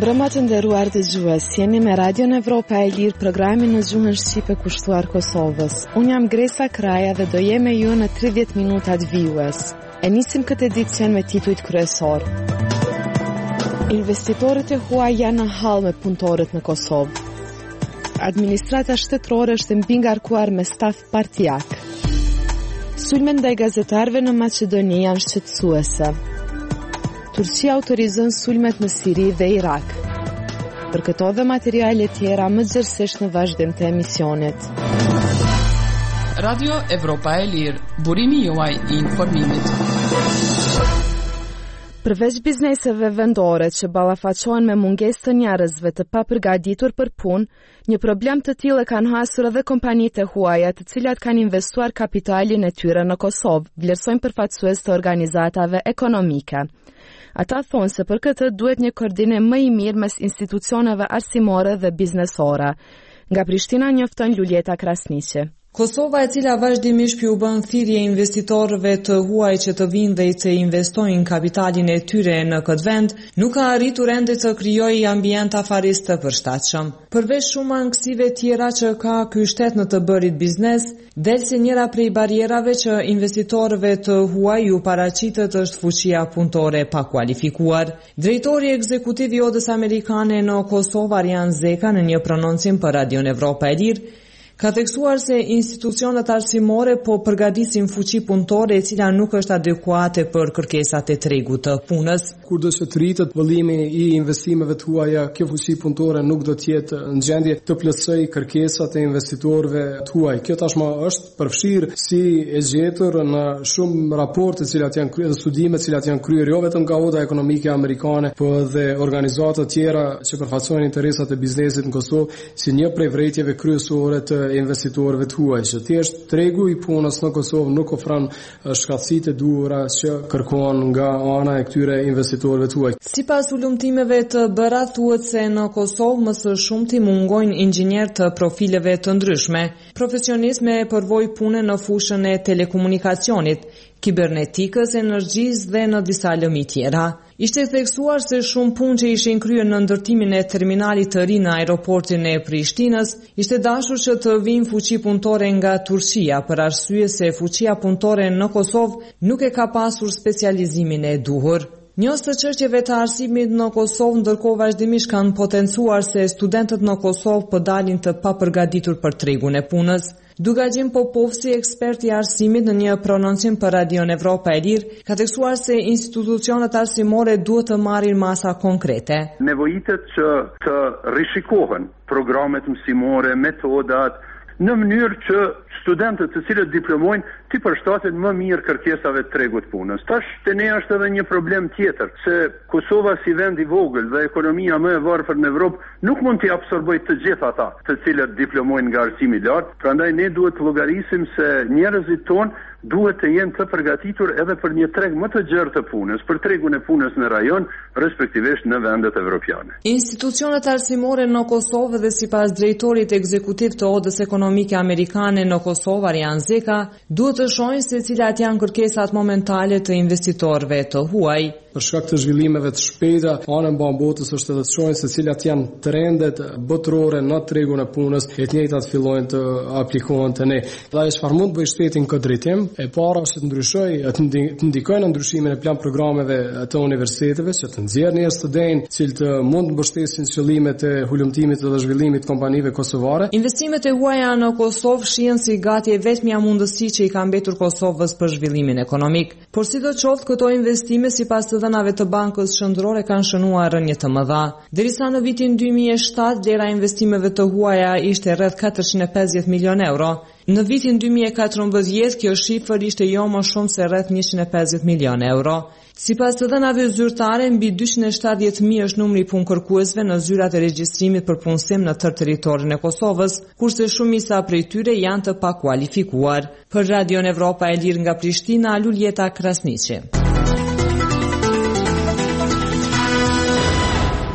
Mbrëma të nderuar dëgjues, jeni me Radio Evropa e Lirë, programin në gjuhën shqipe kushtuar Kosovës. Unë jam Gresa Kraja dhe do jem me ju në 30 minutat vijues. E nisim këtë edicion me titujt kryesor. Investitorët e huaj janë në hall me punëtorët në Kosovë. Administrata shtetërore është mbi ngarkuar me staf partijak. Sulmet ndaj gazetarëve në Maqedoni janë shqetësuese. Turqia autorizon sulmet në Siri dhe Irak. Për këto dhe materiale tjera më gjërësisht në vazhdim të emisionit. Radio Evropa e Lirë, burimi juaj i informimit. Përveç bizneseve vendore që ballafaqohen me mungesë të njerëzve të papërgatitur për punë, një problem të tillë kanë hasur edhe kompanitë e huaja, të cilat kanë investuar kapitalin e tyre në Kosovë, vlerësojnë përfaqësues të organizatave ekonomike. Ata thonë se për këtë duhet një koordinim më i mirë mes institucioneve arsimore dhe biznesore. Nga Prishtina njofton Luljeta Krasniqi. Kosova, e cila vazhdimisht u bën thirrje investitorëve të huaj që të vinë dhe të investojnë kapitalin e tyre në këtë vend, nuk ka arritur ende të krijojë ambient afarist të përshtatshëm. Përveç shumë ankësive tjera që ka ky shtet në të bërit biznes, del si njëra prej barierave që investitorëve të huaj ju paraqitet është fuqia punëtore pa kualifikuar. Drejtori ekzekutiv i Odës Amerikane në Kosovë, Arjan Zeka, në një prononcim për Radio Evropa e Lirë, ka theksuar se institucionet arsimore po përgatisin fuqi punëtore e cila nuk është adekuate për kërkesat e tregut të punës. Kurdo që të rritet vëllimi i investimeve të huaja, kjo fuqi punëtore nuk do të jetë në gjendje të plotësojë kërkesat e investitorëve të huaj. Kjo tashmë është përfshirë si e gjetur në shumë raporte të cilat janë kryer, studime të cilat janë kryer jo vetëm nga Oda Ekonomike Amerikane, por edhe organizata të tjera që përfaqësojnë interesat e biznesit në Kosovë, si një prej vërejtjeve kryesore të investitorëve të huaj, që thjesht tregu i punës në Kosovë nuk ofron shkatësitë e duhura që kërkohen nga ana e këtyre investitorëve të huaj. Sipas ulëmtimeve të bëra thuhet se në Kosovë më së shumti mungojnë inxhinier të profileve të ndryshme, profesionistë me përvojë pune në fushën e telekomunikacionit, kibernetikës, energjisë dhe në disa lëmi tjera. Ishte theksuar se shumë punë që ishin kryer në ndërtimin e terminalit të ri në aeroportin e Prishtinës, ishte dashur që të vinë fuqi punëtore nga Turqia, për arsye se fuqia punëtore në Kosovë nuk e ka pasur specializimin e duhur. Njës të çështjeve të arsimit në Kosovë ndërkohë vazhdimisht kanë potencuar se studentët në Kosovë po dalin të papërgatitur për tregun e punës. Dugajim Popovsi, ekspert i arsimit, në një prononcim për Radio Evropa e Lirë, ka theksuar se institucionet arsimore duhet të marrin masa konkrete. Nevojitet që të rishikohen programet mësimore, metodat, në mënyrë që studentët të cilët diplomojnë të përshtaten më mirë kërkesave të tregut punës. Tash te ne është edhe një problem tjetër, se Kosova si vend i vogël dhe ekonomia më e varfër në Evropë nuk mund të absorbojë të gjithë ata të cilët diplomojnë nga arsimi i lartë. Prandaj ne duhet të llogarisim se njerëzit tonë duhet të jenë të përgatitur edhe për një treg më të gjerë të punës, për tregun e punës në rajon, respektivisht në vendet evropiane. Institucionet arsimore në Kosovë dhe sipas drejtorit ekzekutiv të Odës Ekonomike Amerikane në Kosovë, Arjan Zeka, duhet të shohin se cilat janë kërkesat momentale të investitorëve të huaj. Për shkak të zhvillimeve të shpejta, ana e botës është edhe të shohin se cilat janë trendet botërore në tregun e punës, e të njëjtat fillojnë të aplikohen te ne. Dhe çfarë mund të bëjë shteti në këtë drejtim? E para është të ndryshojë, të ndikojë në ndryshimin e plan programeve të universiteteve, që të nxjerrë njerëz të denj, që mund të mbështesin qëllimet e hulumtimit dhe zhvillimit të kompanive kosovare. Investimet e huaja në Kosovë shihen si gati e vetmja mundësi që i ka mbetur Kosovës për zhvillimin ekonomik. Por sidoqoftë, këto investime sipas të dhënave të Bankës Shëndrore kanë shënuar rënje të mëdha. Derisa në vitin 2007 vlera e investimeve të huaja ishte rreth 450 milion euro. Në vitin 2014 kjo shifër ishte jo më shumë se rreth 150 milion euro. Sipas të dhënave zyrtare, mbi 270.000 është numri i punëkërkuesve në zyrat e regjistrimit për punësim në tërë territorin e Kosovës, kurse shumica prej tyre janë të pakualifikuar. Për Radio Evropa e Lirë nga Prishtina, Luljeta Krasniqi.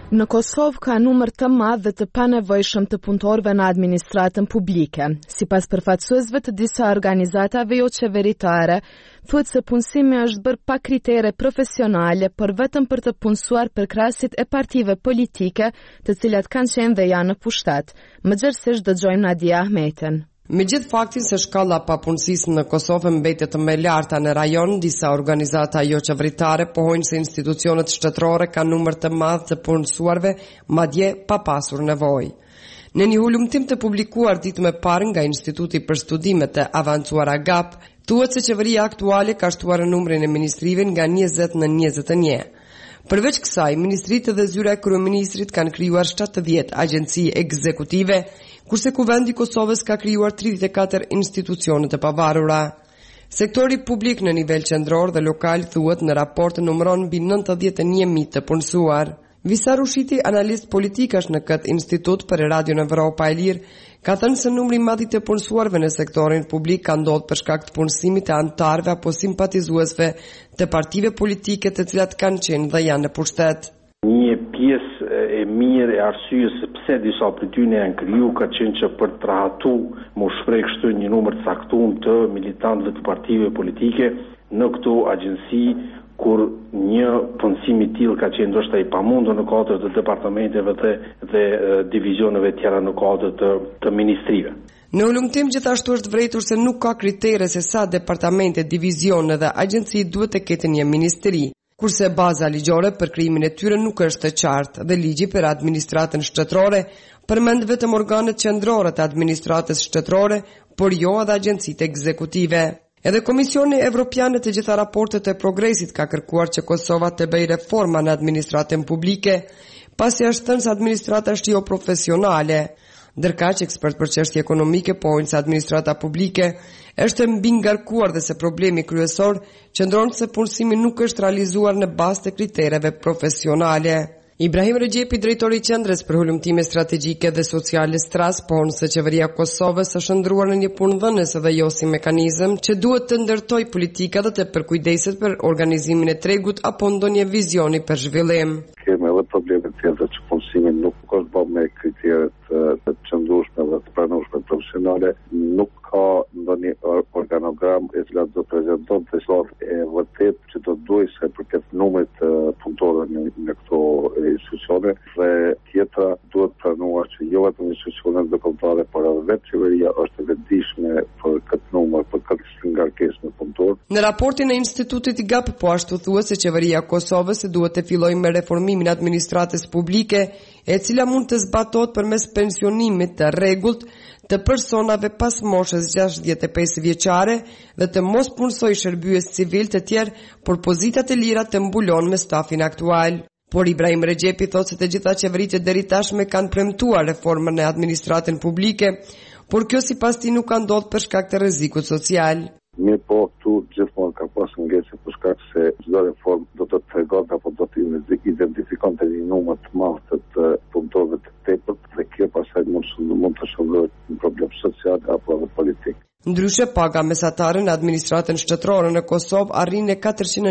Në Kosovë ka numër të madh dhe të panevojshëm të punëtorëve në administratën publike. Sipas përfaqësuesve të disa organizatave jo qeveritare, thuhet se punësimi është bërë pa kritere profesionale, por vetëm për të punësuar përkrahasit e partive politike, të cilat kanë qenë dhe janë në pushtet. Mëgjersisht dëgjojmë Nadia Ahmetin. Me gjithë faktin se shkalla papunësisë në Kosovë mbetet më e larta në rajon, disa organizata jo qeveritare pohojnë se institucionet shtetërore kanë numër të madh të punësuarve, madje pa pasur nevojë. Në një hulumtim të publikuar ditën e parë nga Instituti për Studimet e Avancuara GAP, thuhet se qeveria aktuale ka shtuar numrin e ministrive nga 20 në 21. Përveç kësaj, ministritë dhe zyra e kryeministrit kanë krijuar 70 agjenci ekzekutive, kurse Kuvendi i Kosovës ka krijuar 34 institucione të pavarura. Sektori publik në nivel qendror dhe lokal thuhet në raport numëron mbi 91.000 të punësuar. Visar Ushiti, analist politikash në këtë institut për Radion Evropa e Lirë, ka thënë se numri i madh të punësuarve në sektorin publik ka ndodhur për shkak të punësimit të anëtarëve apo simpatizuesve të partive politike të cilat kanë qenë dhe janë në pushtet. Një pjesë e mirë e arsyes pse disa prej tyre janë kriju ka qenë që për të rahatu më shpreh kështu një numër të caktuar të militantëve të partive politike në këto agjenci, kur një punësim i tillë ka qenë ndoshta i pamundur në kuadër të departamenteve dhe divizioneve tjera në kuadër të ministrive. Në hulumtim gjithashtu është vërtetur se nuk ka kritere se sa departamente, divizione dhe agjenci duhet të ketë një ministri, kurse baza ligjore për krijimin e tyre nuk është e qartë dhe ligji për administratën shtetërore përmend vetëm organet qendrore të administratës shtetërore, por jo edhe agjencitë ekzekutive. Edhe Komisioni Evropian të gjitha raportet e progresit ka kërkuar që Kosova të bëjë reforma në administratën publike, pasi është thënë se administrata është jo profesionale. Ndërkaq ekspert për çështje ekonomike pohojnë se administrata publike është mbi ngarkuar dhe se problemi kryesor qëndron se punësimi nuk është realizuar në bazë të kritereve profesionale. Ibrahim Rexhepi, drejtori i Qendrës për Hulumtime Strategjike dhe Sociale Stras, pohon se qeveria e Kosovës është ndruar në një punëdhënëse dhe jo si mekanizëm që duhet të ndërtojë politika dhe të përkujdeset për organizimin e tregut apo ndonjë vizioni për zhvillim. Kemi edhe probleme tjera që punësimi nuk është bërë me kriteret të qëndrueshme dhe të pranueshme profesionale, nuk ka ndonjë organogram e cila do të prezantonte sa e vërtet që do duhet se përket numrit të punëtorëve në këto institucione dhe tjetra duhet pranuar që jo vetëm institucionet ndërkombëtare, por edhe vetë qeveria është e vetëdijshme për këtë numër, për këtë ngarkesë me punëtor. Në raportin e Institutit GAP po ashtu thuhet se qeveria e Kosovës duhet të fillojë me reformimin e administratës publike, e cila mund të zbatohet përmes pensionimit të rregullt të personave pas moshës 65 vjeçare dhe të mos punësoj shërbyes civil të tjerë, por pozitat e lira të mbulon me stafin aktual. Por Ibrahim Rexhepi thotë se të gjitha qeveritë deri tashme kanë premtuar reformën e administratën publike, por kjo sipas tij nuk ka ndodhur për shkak të rrezikut social. Mirë po, këtu gjithmonë ka pasur ngecë për shkak se çdo reformë do të tregonte apo do të identifikonte një numër të madh të punëtorëve të tepërt dhe kjo pastaj mund të shkojë në problem social apo edhe politik. Ndryshe, paga mesatare në administratën shtetërore në Kosovë arrin në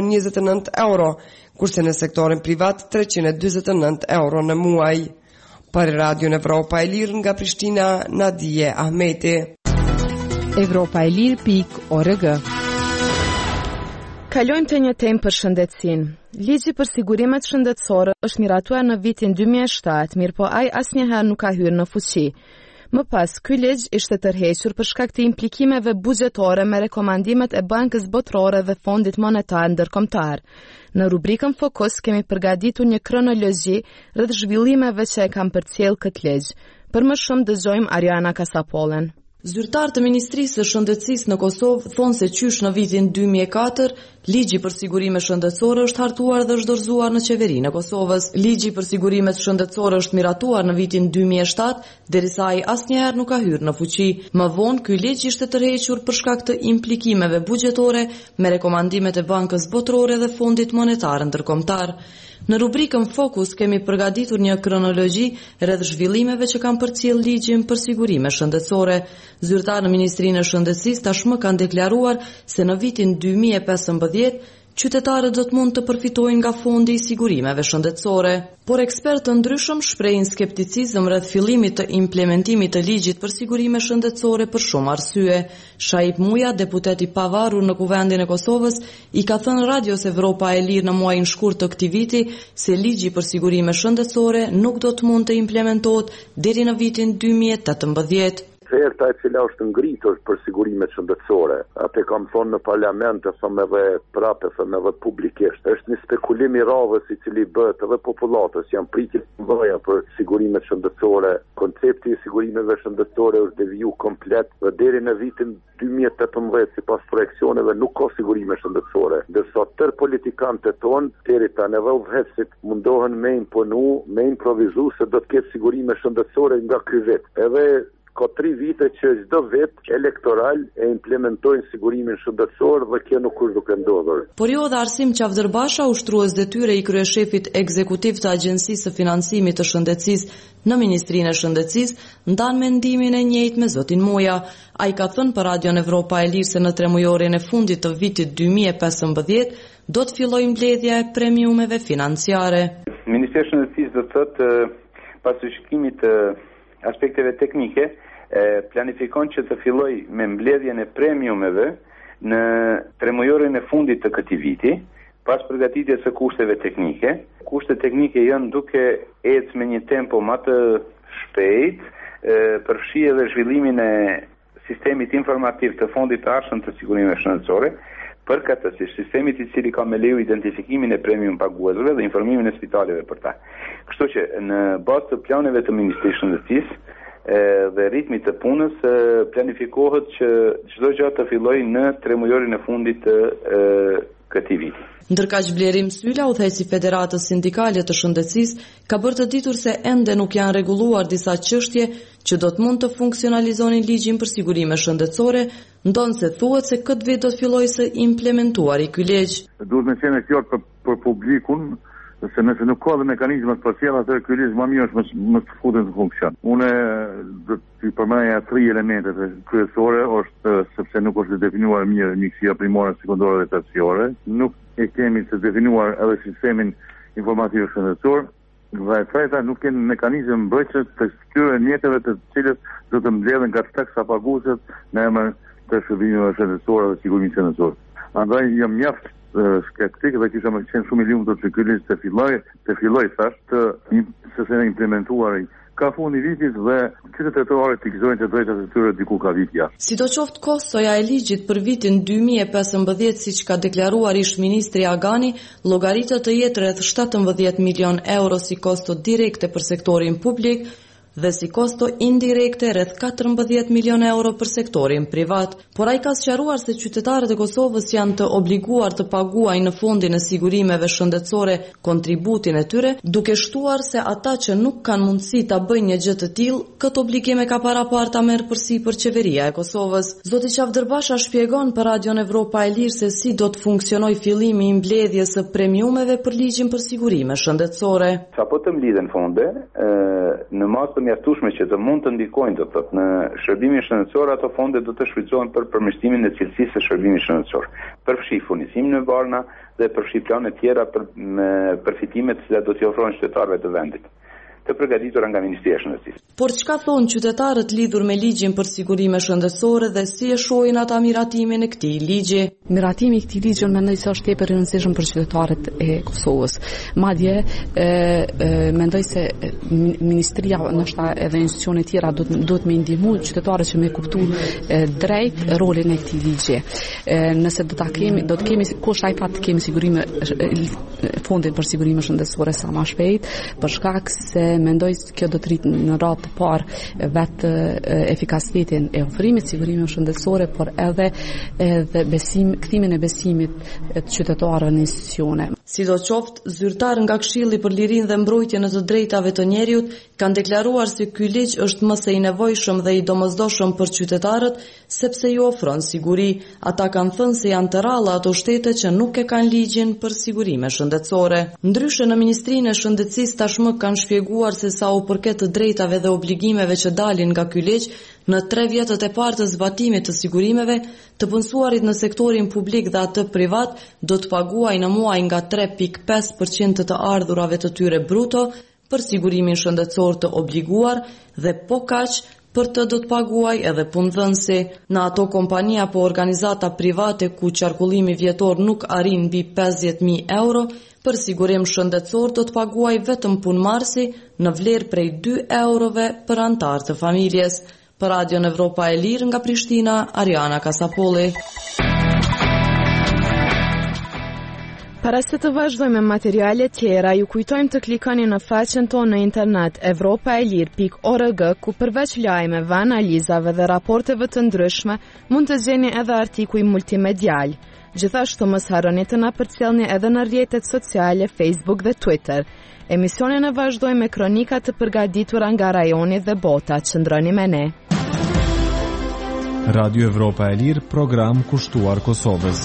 429 euro, kurse në sektorin privat 349 euro në muaj. Për Radion Evropa e Lirë nga Prishtina, Nadia Ahmeti. Evropaelir.org. Kalojmë të një temë për shëndetësinë. Ligji për sigurimet shëndetësore është miratuar në vitin 2007, mirë po ai asnjëherë nuk ka hyrë në fuqi. Më pas, ky ligj ishte tërhequr për shkak të implikimeve buxhetore me rekomandimet e Bankës Botërore dhe Fondit Monetar Ndërkombëtar. Në rubrikën Fokus kemi përgatitur një kronologji rreth zhvillimeve që e kanë përcjell këtë ligj. Për më shumë dëgjojmë Ariana Kasapollen. Zyrtar të Ministrisë së Shëndetësisë në Kosovë thonë se qysh në vitin 2004, ligji për sigurime shëndetësore është hartuar dhe është dorëzuar në qeverinë e Kosovës. Ligji për sigurimet shëndetësore është miratuar në vitin 2007, derisa ai asnjëherë nuk ka hyrë në fuqi. Më vonë, ky ligj ishte tërhequr për shkak të implikimeve buxhetore me rekomandimet e Bankës Botërore dhe Fondit Monetar Ndërkombëtar. Në rubrikën Fokus kemi përgatitur një kronologji rreth zhvillimeve që kanë përcjell ligjin për sigurime shëndetësore. Zyrtar në Ministrinë e Shëndetësisë tashmë kanë deklaruar se në vitin 2015 qytetarët do të mund të përfitojnë nga fondi i sigurimeve shëndetësore. Por ekspertë të ndryshëm shprehin skepticizëm rreth fillimit të implementimit të ligjit për sigurime shëndetësore për shumë arsye. Shaip Muja, deputet i pavarur në Kuvendin e Kosovës, i ka thënë Radios Evropa e Lirë në muajin shkurt të këtij viti se ligji për sigurime shëndetësore nuk do të mund të implementohet deri në vitin 2018. Oferta e cila është ngritur për sigurimet shëndetësore, atë kam thonë në parlament, thëmë edhe prapë, thëmë edhe publikisht, është një spekulim i radhës i cili bëhet edhe populatës, janë pritje të mëdha për sigurimet shëndetësore. Koncepti i sigurimeve shëndetësore është deviju komplet dhe deri në vitin 2018, sipas projeksioneve, nuk ka sigurime shëndetësore. Ndërsa tërë politikanët tonë, deri tani edhe udhëheqësit mundohen me imponu, me improvizu se do të ketë sigurime shëndetësore nga ky vit. Edhe ka 3 vite që çdo vit elektoral e implementojnë sigurimin shëndetësor dhe kjo nuk është duke ndodhur. Por jo dhe Arsim Qavdërbasha, ushtrues detyre i kryeshefit ekzekutiv të Agjencisë së Financimit të Shëndetësisë në Ministrinë e Shëndetësisë, ndan mendimin e njëjtë me zotin Moja. Ai ka thënë për Radion Evropa e Lirë se në 3 mujorin e fundit të vitit 2015 do të fillojë mbledhja e premiumeve financiare. Ministri i Shëndetësisë do të thotë pas shikimit të aspekteve teknike, planifikon që të filloj me mbledhjen e premiumeve në 3 mujorin e fundit të këtij viti, pas përgatitjes së kushteve teknike. Kushtet teknike janë duke ecë me një tempo më të shpejt, përfshi edhe zhvillimin e sistemit informativ të fondit të arshëm të sigurimeve shëndetësore, përkatësisht sistemit i cili ka me leju identifikimin e premium paguesve dhe informimin e spitaleve për ta. Kështu që në bazë të planeve të Ministrisë së Shëndetësisë dhe ritmit të punës planifikohet që çdo gjë të fillojë në 3 mujorin e fundit të këtij viti. Ndërkaq Blerim Syla, udhëheqësi i Federatës Sindikale të Shëndetësisë, ka bërë të ditur se ende nuk janë rregulluar disa çështje që do të mund të funksionalizonin ligjin për sigurime shëndetësore, ndonse thuhet se këtë vit do të fillojë së implementuari ky ligj. Duhet me qenë qartë për publikun, se nëse nuk ka dhe mekanizmat për sjellje, atëherë ky ligj më mirë është më të futet në funksion. Unë do të përmendja 3 elementet kryesore, është sepse nuk është definuar mirë mjekësia primare, sekondare dhe terciare, nuk e kemi të definuar edhe sistemin informativ shëndetësor, dhe e treta nuk kemi mekanizëm mbrojtëse të këtyre mjeteve të cilët do të mbledhen nga taksa paguesit në emër të shërbimeve shëndetësore dhe sigurimit shëndetësor. Andaj jam mjaft skeptik dhe kisha më qenë shumë i lumtur që ky ligj të filloj thash të implementuar ka fundi vitit dhe qytetarët të gëzojnë të drejtat e tyre diku ka vit jashtë. Sidoqoftë kostoja e ligjit për vitin 2015, siç ka deklaruar ish-ministri Agani, llogaritet të jetë rreth 17 milion euro si kosto direkte për sektorin publik dhe si kosto indirekte rreth 14 milion euro për sektorin privat. Por ai ka sqaruar se qytetarët e Kosovës janë të obliguar të paguajnë në fondin e sigurimeve shëndetësore kontributin e tyre, duke shtuar se ata që nuk kanë mundësi ta bëjnë një gjë të tillë, këtë obligim e ka paraparta merr përsipër qeveria e Kosovës. Zoti Qavdërbasha shpjegon për Radion Evropa e Lirë se si do të funksionojë fillimi i mbledhjes së premiumeve për ligjin për sigurime shëndetësore. Sapo të mblidhen fonde, në masë të mjaftueshme që të mund të ndikojnë do të thotë në shërbimin shëndetësor, ato fonde do të shfrytëzohen për përmirësimin e cilësisë së shërbimit shëndetësor, përfshi furnisimin e varna dhe përfshi plane tjera për përfitimet që do t'i ofrohen qytetarëve të vendit, të përgatitura nga Ministria e Shëndetësisë. Por çka thonë qytetarët lidhur me ligjin për sigurime shëndetësore dhe si e shohin ata miratimin e këtij ligji? Miratimi i këtij ligji mendoj se është tepër i rëndësishëm për qytetarët e Kosovës. Madje mendoj se ministria, ndoshta edhe institucionet tjera duhet me ndihmu qytetarët që me kuptu drejt rolin e këtij ligji. Nëse do të kemi kush ai fat kemi sigurime fondin për sigurime shëndetësore sa më shpejt, për shkak se mendoj se kjo do të rritë në radhë të parë vetë efikasitetin e ofrimit sigurimeve shëndetësore, por edhe kthimin e besimit të qytetarëve në institucione. Sidoqoftë, zyrtar nga Këshilli për Lirinë dhe Mbrojtjen e të Drejtave të Njerëzit kanë deklaruar se ky ligj është më së i nevojshëm dhe i domosdoshëm për qytetarët sepse ju ofron siguri. Ata kanë thënë se janë të rralla ato shtete që nuk e kanë ligjin për sigurime shëndetësore. Ndryshe, në Ministrinë e Shëndetësisë tashmë kanë shpjeguar treguar se sa u përket të drejtave dhe obligimeve që dalin nga ky ligj, në 3 vjetët e parë të zbatimit të sigurimeve, të punësuarit në sektorin publik dhe atë privat do të paguajnë në muaj nga 3.5% të ardhurave të tyre bruto për sigurimin shëndetësor të obliguar dhe po kaq për të do të paguaj edhe punëdhënësi. Në ato kompani apo organizata private ku qarkullimi vjetor nuk arrin mbi 50.000 euro, për sigurim shëndetësor do të paguaj vetëm punëmarrësi në vlerë prej 2 eurove për antar të familjes. Për Radio Evropa e Lirë nga Prishtina, Ariana Kasapolli. Para se të vazhdojmë me materiale tjera, ju kujtojmë të klikoni në faqen tonë në internet evropaelir.org, ku përveç lajmeve, analizave dhe raporteve të ndryshme, mund të gjeni edhe artikuj multimedial. Gjithashtu mos harroni të na përcjellni edhe në rrjetet sociale Facebook dhe Twitter. Emisionin e vazhdojmë me kronika të përgatitura nga rajoni dhe bota. Qëndroni me ne. Radio Evropa e Lirë, program kushtuar Kosovës.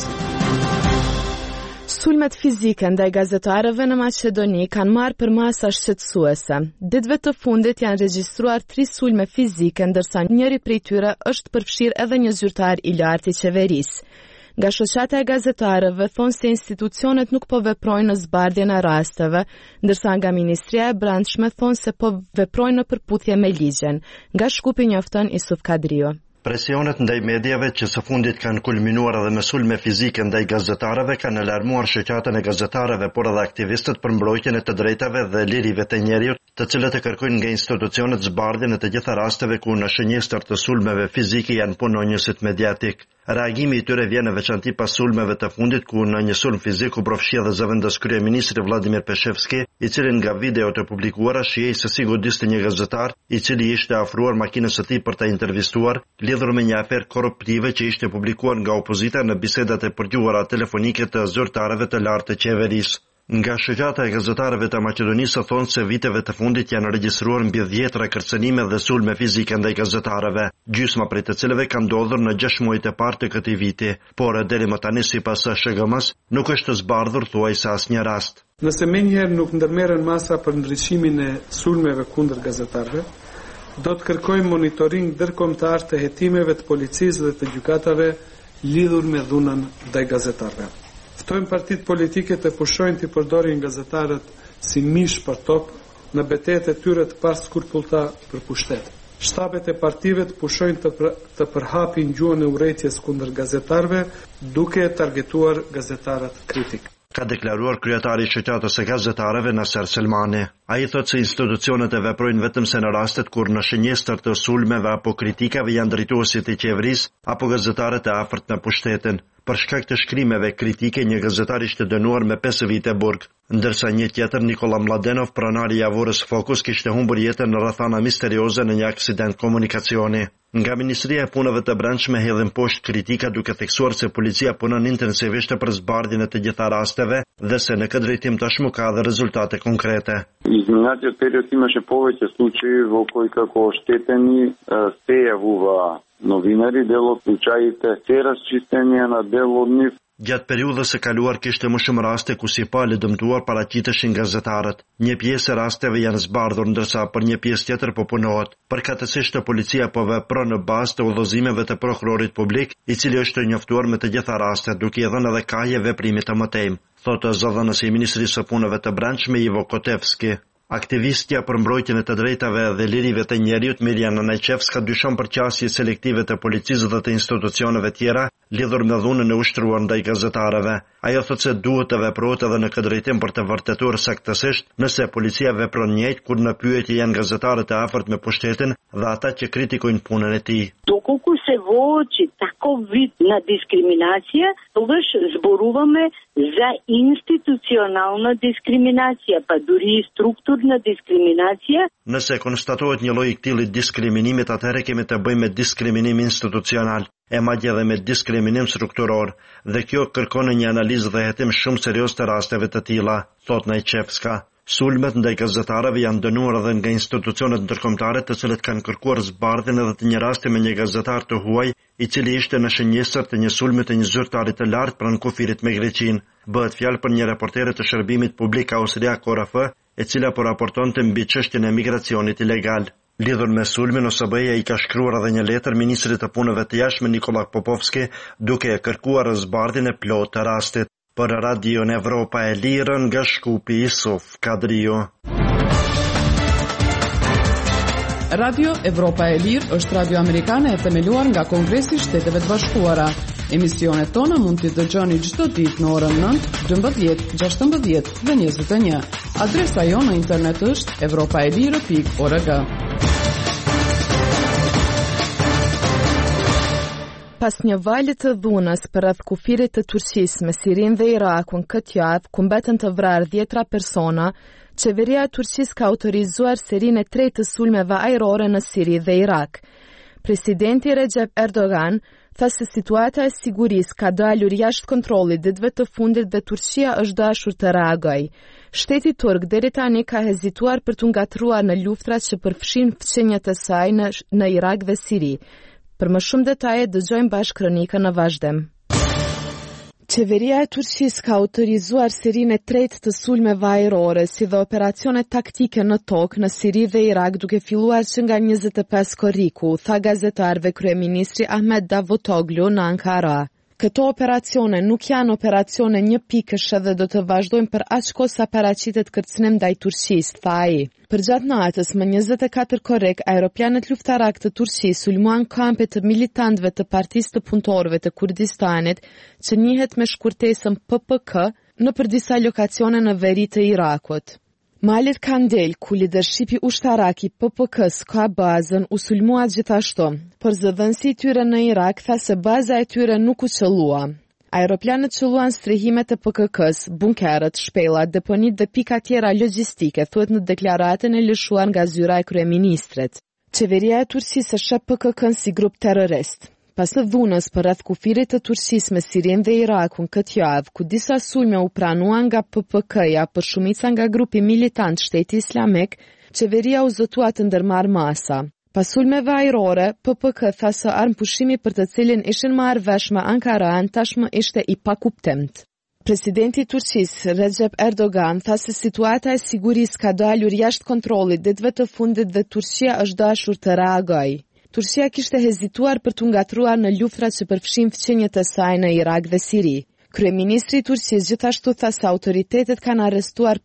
Sulmet fizike ndaj gazetarëve në Maqedoni kanë marrë për masa shqetësuese. Ditëve të fundit janë regjistruar 3 sulme fizike, ndërsa njëri prej tyre është përfshirë edhe një zyrtar i lartë i qeverisë. Nga shoqata e gazetarëve thonë se institucionet nuk po veprojnë në zbardhjen e rasteve, ndërsa nga Ministria e Brendshme thonë se po veprojnë në përputhje me ligjen. Nga Shkupi njofton Isuf Kadrio. Presionet ndaj mediave që së fundit kanë kulminuar edhe me sulme fizike ndaj gazetarëve kanë alarmuar shoqatën e gazetarëve, por edhe aktivistët për mbrojtjen e të drejtave dhe lirive të njerëzit, të cilët e kërkojnë nga institucionet zbardhjen e të gjitha rasteve ku në shënjestër të sulmeve fizike janë punonjësit mediatik. Reagimi i tyre vjen në veçanti pas sulmeve të fundit ku në një sulm fizik u përfshi edhe zëvendës kryeministri Vladimir Peshevski, i cili nga videot e publikuara shihej se si godisti një gazetar i cili ishte afruar makinës së tij për ta intervistuar, lidhur me një aferë korruptive që ishte publikuar nga opozita në bisedat e përgjuara telefonike të zyrtarëve të lartë të qeverisë. Nga shoqata e gazetarëve të Maqedonisë thonë se viteve të fundit janë regjistruar mbi 10 kërcënime dhe sulme fizike ndaj gazetarëve, gjysma prej të cilëve kanë ndodhur në 6 muajt e parë të këtij viti, por deri më tani sipas SHGM-s nuk është zbardhur thuajse asnjë rast. Nëse menjëherë nuk ndërmerren masa për ndriçimin e sulmeve kundër gazetarëve, do të kërkojmë monitoring ndërkombëtar të hetimeve të policisë dhe të gjykatave lidhur me dhunën ndaj gazetarëve. Ftojmë partitë politike të pushojnë të përdorin gazetarët si mish për tokë në betejat e tyre të paskrupullta për pushtet. Shtabet e partive të pushojnë të përhapin gjuhën e urrejtjes kundër gazetarëve, duke targetuar gazetarët kritik. Ka deklaruar kryetari i shoqatës së gazetarëve Naser Selmani. Ai thotë se institucionet e veprojnë vetëm se në rastet kur në shënjestër të sulmeve apo kritikave janë drejtuesit e qeverisë apo gazetarët e afërt në pushtetin. Për shkak të shkrimeve kritike, një gazetar ishte dënuar me 5 vite burg, ndërsa një tjetër, Nikola Mladenov, pronari i javorës Fokus, kishte humbur jetën në rrethana misterioze në një aksident komunikacioni. Nga Ministria e Punëve të Brendshme hedhin poshtë kritika duke theksuar se policia punon intensivisht për zbardhjen e të gjitha rasteve dhe se në këtë drejtim tashmë ka dhe rezultate konkrete. Изменяться от период имаше повече случаи во кои како штетени се јавува новинари, дел од случаите се расчистени на дел од нив. Gjatë periudhës së kaluar kishte më shumë raste ku sipale dëmtuar paraqiteshin gazetarët. Një pjesë e rasteve janë zbardhur, ndërsa për një pjesë tjetër po punohet. Përkatësisht policia po vepron në bazë të udhëzimeve të prokurorit publik, i cili është njoftuar me të gjitha rastet, duke i dhënë edhe kaje veprimit të mëtejmë, thotë zëdhënësi i Ministrisë së Punëve të Brendshme Ivo Kotevski. Aktivistja për mbrojtjen e të drejtave dhe lirive të njerëzit Mirjana Najçevska dyshon për qasje selektive të policisë dhe të institucioneve tjera lidhur me dhunën e ushtruar ndaj gazetarëve. Ajo thotë se duhet të veprohet edhe në këtë drejtim për të vërtetuar saktësisht nëse policia vepron njëjtë kur në pyetje janë gazetarët e afërt me pushtetin dhe ata që kritikojnë punën e tij. Доколку се воочи таков вид на дискриминација, тогаш зборуваме за институционална дискриминација, па дури и структурна дискриминација. Nëse konstatohet një lloj i këtij diskriminimit, atëherë kemi të bëjmë me diskriminim institucional, e madje edhe me diskriminim strukturor, dhe kjo kërkon një analizë dhe hetim shumë serioz të rasteve të tilla, thotë Najçevska. Sulmet ndaj gazetarëve janë dënuar edhe nga institucionet ndërkombëtare, të cilët kanë kërkuar zbardhjen edhe të një rasti me një gazetar të huaj, i cili ishte në shënjestër të një sulmi të një zyrtari të lartë pranë kufirit me Greqinë. Bëhet fjalë për një reportere të shërbimit publik austriak ORF, e cila po raportonte mbi çështjen e migracionit ilegal. Lidhur me sulmin, OSBE-ja i ka shkruar edhe një letër ministrit të punëve të jashtme Nikola Popovski, duke kërkuar zbardhjen e plotë të rastit. Për Radio Evropa e Lirë nga Shkupi Isuf Kadrio. Radio Evropa e Lirë është radio amerikane e themeluar nga Kongresi i Shteteve të Bashkuara. Emisionet tona mund t'i dëgjoni çdo ditë në orën 9, 12, 16 dhe 21. Adresa jonë në internet është evropaelire.org. Pas një valit të dhunës për rreth kufirit të Turqisë me Sirinë dhe Irakun këtë javë, ku mbetën të vrarë 10 persona, qeveria e Turqisë ka autorizuar serinë e 3 të sulmeve ajrore në Siri dhe Irak. Presidenti Recep Erdogan tha se situata e sigurisë ka dalur jashtë kontrollit ditëve të fundit dhe Turqia është dashur të reagojë. Shteti turk deri tani ka hezituar për të ngatruar në luftrat që përfshin fqinjet e saj në Irak dhe Siri. Për më shumë detaje dëgjojmë bashkë kronikën në vazhdim. Qeveria e Turqisë ka autorizuar serinë e 3 të sulmeve ajrore si dhe operacione taktike në tokë në Siri dhe Irak duke filluar që nga 25 korriku, tha gazetarëve kryeministri Ahmet Davutoglu në Ankara. Këto operacione nuk janë operacione një pikësh dhe do të vazhdojnë për aq kohë sa paraqitet kërcënim ndaj Turqisë, tha ai. Përgjatë natës më 24 korrik, aeroplanet luftarak të Turqisë sulmuan kampe të militantëve të Partisë të Punëtorëve të Kurdistanit, që njihet me shkurtesën PPK, nëpër disa lokacione në veri të Irakut. Malit Kandel, ku lidershipi ushtarak i PPK-s ka bazën, u sulmua gjithashtu, por zëdhënësi i tyre në Irak tha se baza e tyre nuk u qëllua. Aeroplanet qëlluan strihimet e PKK-s, bunkerët, shpellat, deponit dhe pika tjera logjistike, thuhet në deklaratën e lëshuar nga zyra e kryeministrit. Qeveria e Turqisë e sheh PKK-n si grup terrorist. Pas të dhunës për rreth kufirit të Turqisë me Sirinë dhe Irakun këtë javë, ku disa sulme u pranuan nga PPK-ja për shumica nga grupi militant Shteti Islamik, qeveria u zotua të ndërmarrë masa. Pas sulmeve ajrore, PPK tha se armpushimi për të cilin ishin marrë vesh me Ankaran tashmë ishte i pakuptimt. Presidenti i Turqisë, Recep Erdogan, tha se situata e sigurisë ka dalur jashtë kontrollit ditëve të fundit dhe Turqia është dashur të reagojë. Turqia kishte hezituar për të ngatruar në luftrat që përfshin fqinjet e saj në Irak dhe Siri. Kryeministri i Turqisë gjithashtu tha se autoritetet kanë arrestuar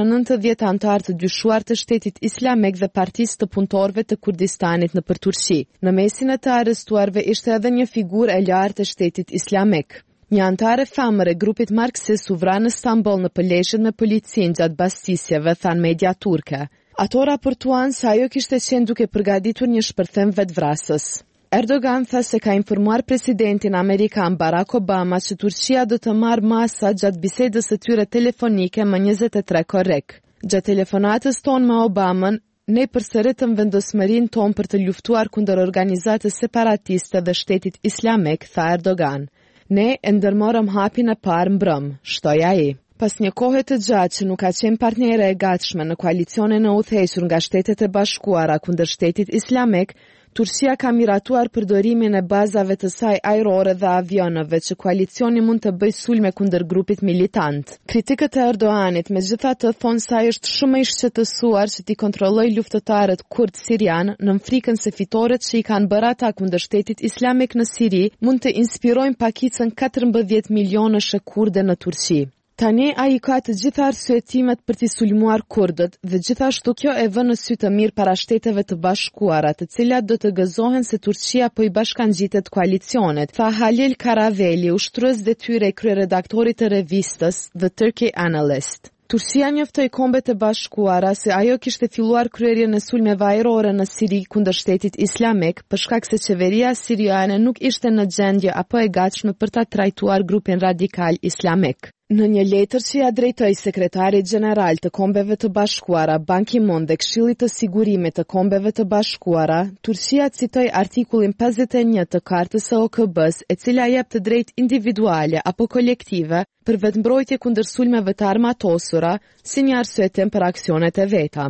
590 anëtar të dyshuar të Shtetit Islamik dhe Partisë të Punëtorëve të Kurdistanit nëpër Turqi. Në mesin e të arrestuarve ishte edhe një figurë e lartë e Shtetit Islamik. Një antare famër e grupit marksist u vra në Stamboll në pëleshjet me policinë gjatë bastisjeve, than media turke. Ato raportuan se ajo kishte qenë duke përgatitur një shpërthim vetvrasës. Erdogan tha se ka informuar presidentin amerikan Barack Obama që Turqia do të marrë masa gjatë bisedës së tyre telefonike më 23 korrik. Gjatë telefonatës tonë me Obamën, ne përsëritëm vendosmërinë tonë për të luftuar kundër organizatës separatiste dhe Shtetit Islamik, tha Erdogan. Ne e ndërmorëm hapin e parë mbrëm, shtoi ai. Pas një kohe të gjatë që nuk ka qenë partnere e gatshme në koalicionin e udhëhequr nga Shtetet e Bashkuara kundër Shtetit Islamik, Turqia ka miratuar përdorimin e bazave të saj ajrore dhe avionëve që koalicioni mund të bëjë sulme kundër grupit militant. Kritikët e Erdoganit megjithatë thonë se ai është shumë i shqetësuar që t'i kontrollojë luftëtarët kurd sirian në frikën se fitoret që i kanë bërë ata kundër Shtetit Islamik në Siri mund të inspirojnë pakicën 14 milionësh kurde në Turqi. Tani ai ka të gjitha arsyetimet për t'i sulmuar kurdët dhe gjithashtu kjo e vën në sy të mirë para Shteteve të Bashkuara, të cilat do të gëzohen se Turqia po i bashkangjitet koalicionet, tha Halil Karaveli, ushtrues detyre i kryeredaktorit të revistës The Turkey Analyst. Turqia njoftoi Kombet e Bashkuara se ajo kishte filluar kryerjen e sulmeve ajrore në Siri kundër Shtetit Islamik për shkak se qeveria siriane nuk ishte në gjendje apo e gatshme për ta trajtuar grupin radikal islamik. Në një letër që ja drejtoi sekretarit gjeneral të Kombeve të Bashkuara, Ban Ki-moon dhe Këshillit të Sigurimit të Kombeve të Bashkuara, Turqia citoi artikullin 51 të Kartës së OKB-s, e cila jep të drejtë individuale apo kolektive për vetmbrojtje kundër sulmeve të armatosura, si një arsyetim për aksionet e veta.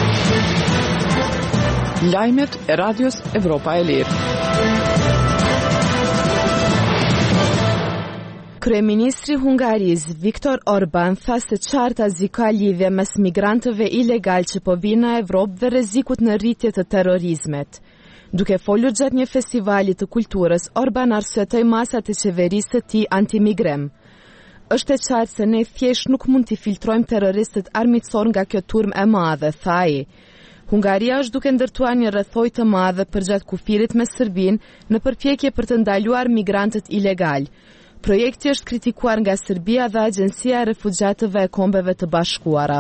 Lajmet e Radios Evropa e Lirë. Kryeministri Hungarisë Viktor Orban tha se qarta zi ka lidhje mes migrantëve ilegal që po vinë në Evropë dhe rrezikut në rritje të terrorizmit. Duke folur gjatë një festivali të kulturës, Orban arsyetoi masat e qeverisë së tij antimigrim. Është e qartë se ne thjesht nuk mund t'i filtrojmë terroristët armiqësor nga kjo turmë e madhe, tha ai. Hungaria është duke ndërtuar një rrethojë të madhe përgjatë kufirit me Serbinë në përpjekje për të ndaluar migrantët ilegal. Projekti është kritikuar nga Serbia dhe Agjencia e Refugjatëve e Kombeve të Bashkuara.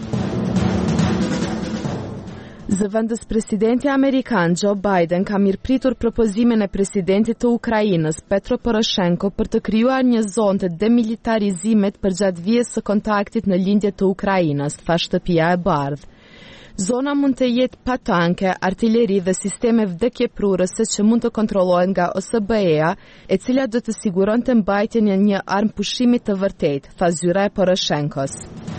Zëvendës presidenti amerikan Joe Biden ka mirëpritur propozimin e presidentit të Ukrainës Petro Poroshenko për të krijuar një zonë të demilitarizimit përgjatë vijës së kontaktit në lindje të Ukrainës, tha Shtëpia e Bardhë. Zona mund të jetë pa tanke, artilleri dhe sisteme vdekjeprurëse që mund të kontrollohen nga OSBE-a, e cila do të siguronte mbajtjen e një armë pushimi të vërtetë, tha zyra e Poroshenkos.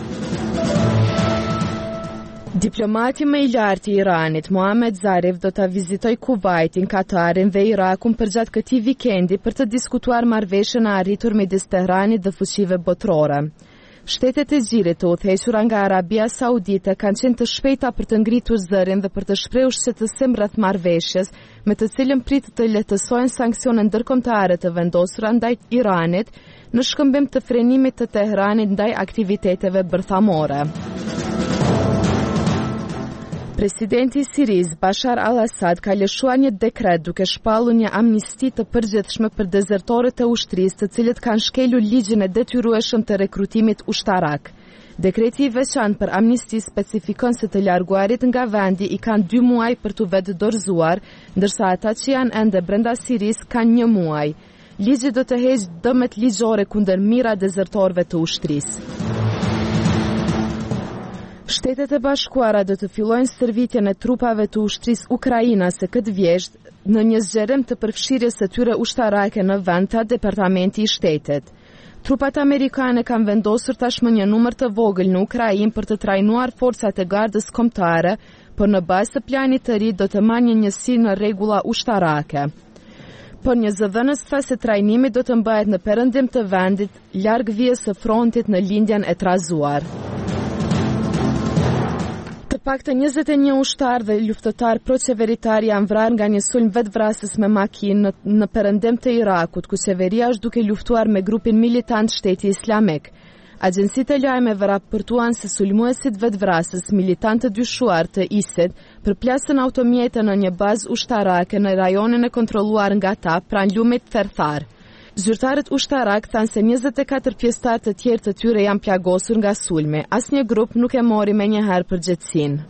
Diplomati më i lartë i Iranit, Mohamed Zarif, do të vizitoj Kuvajtin, Katarin dhe Irakun përgjatë këtij vikendi për të diskutuar marrëveshjen e arritur midis Tehranit dhe fuqive botërore. Shtetet e gjirit të udhëhequra nga Arabia Saudite kanë qenë të shpejta për të ngritur zërin dhe për të shprehur shqetësim rreth marrëveshjes, me të cilën pritet të lehtësohen sanksionet ndërkombëtare të vendosura ndaj Iranit në shkëmbim të frenimit të Tehranit ndaj aktiviteteve bërthamore. Presidenti i Sirisë Bashar al-Assad ka lëshuar një dekret duke shpallur një amnisti të përgjithshme për dezertorët e ushtrisë, të cilët kanë shkelur ligjin e detyrueshëm të rekrutimit ushtarak. Dekreti i veçantë për amnisti specifikon se të larguarit nga vendi i kanë 2 muaj për t'u vetë dorëzuar, ndërsa ata që janë ende brenda Sirisë kanë 1 muaj. Ligji do të heqë dëmet ligjore kundër mijëra dezertorëve të ushtrisë. Shtetet e Bashkuara do të fillojnë stërvitjen e trupave të ushtrisë ukrainase këtë vjesht në një zgjerim të përfshirjes së tyre ushtarake në vend, tha Departamenti i Shtetit. Trupat amerikane kanë vendosur tashmë një numër të vogël në Ukrainë për të trajnuar forcat e gardës kombëtare, por në bazë të planit të ri do të marrë një njësi në rregulla ushtarake. Por një zëdhënës tha se trajnimi do të mbahet në perëndim të vendit, larg vijës së frontit në lindjen e trazuar. Të paktën 21 ushtar dhe luftëtar proqeveritar janë vrarë nga një sulm vetvrasës me makinë në perëndim të Irakut, ku qeveria është duke luftuar me grupin militant Shteti Islamik. Agjencitë e lajmeve raportuan se sulmuesit vetvrasës, militantë të dyshuar të ISIL, përplasën automjete në një bazë ushtarake në rajonin e kontrolluar nga ta pranë lumit Therthar. Zyrtarët ushtarak thanë se 24 pjesëtar të tjerë të tyre janë plagosur nga sulmi. Asnjë grup nuk e mori menjëherë përgjegjësinë.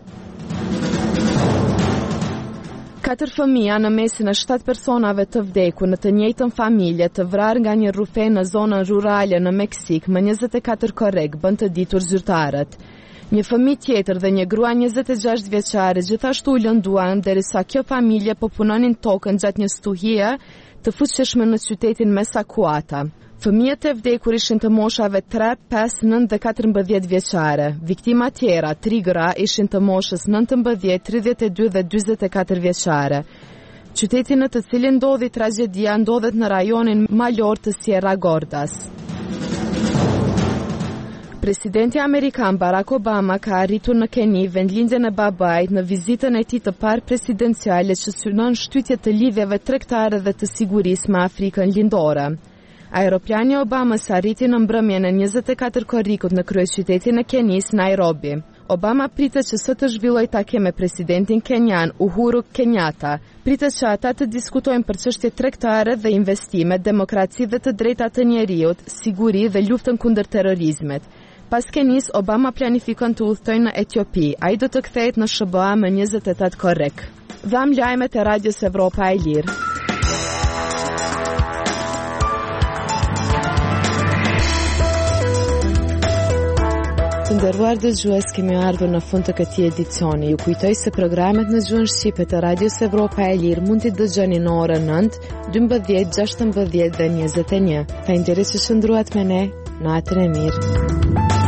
4 fëmija në mesin e 7 personave të vdekur në të njëjtën familje të vrarë nga një rrufe në zonën rurale në Meksik më 24 korrek, bën të ditur zyrtarët. Një fëmijë tjetër dhe një grua 26 vjeçare gjithashtu u lënduan derisa kjo familje po punonin tokën gjatë një stuhie të fuqishme në qytetin Mesakuata. Fëmijët e vdekur ishin të moshave 3, 5, 9 dhe 14 vjeçare. Viktima tjera, 3 gra, ishin të moshës 19, 32 dhe 44 vjeçare. Qyteti në të cilin ndodhi tragjedia ndodhet në rajonin malor të Sierra Gordas. Presidenti Amerikan Barack Obama ka arritur në Keni, vendlindjen e babait, në vizitën e tij të parë presidenciale që synon shtytje të lidhjeve tregtare dhe të sigurisë me Afrikën lindore. Aeroplani Obamas arriti në mbrëmjen e 24 korrikut në kryeqytetin e Kenis, Nairobi. Obama pritet që sot të zhvilloj takim me presidentin kenyan Uhuru Kenyatta. Pritet që ata të diskutojnë për çështje tregtare dhe investime, demokraci dhe të drejtat të njeriut, siguri dhe luftën kundër terrorizmit. Pas Kenis, Obama planifikon të udhtojnë në Etiopi. Ai do të kthehet në SBA më 28 korrek. Dham lajmet e Radios Evropa e Lirë. Të nderuar dëgjues, kemi ardhur në fund të këtij edicioni. Ju kujtoj se programet në gjuhën shqipe të Radios Evropa e Lirë mund t'i dëgjoni në orën 9, 12, 16 dhe 21. Faleminderit që shndruat me ne. Natën e mirë.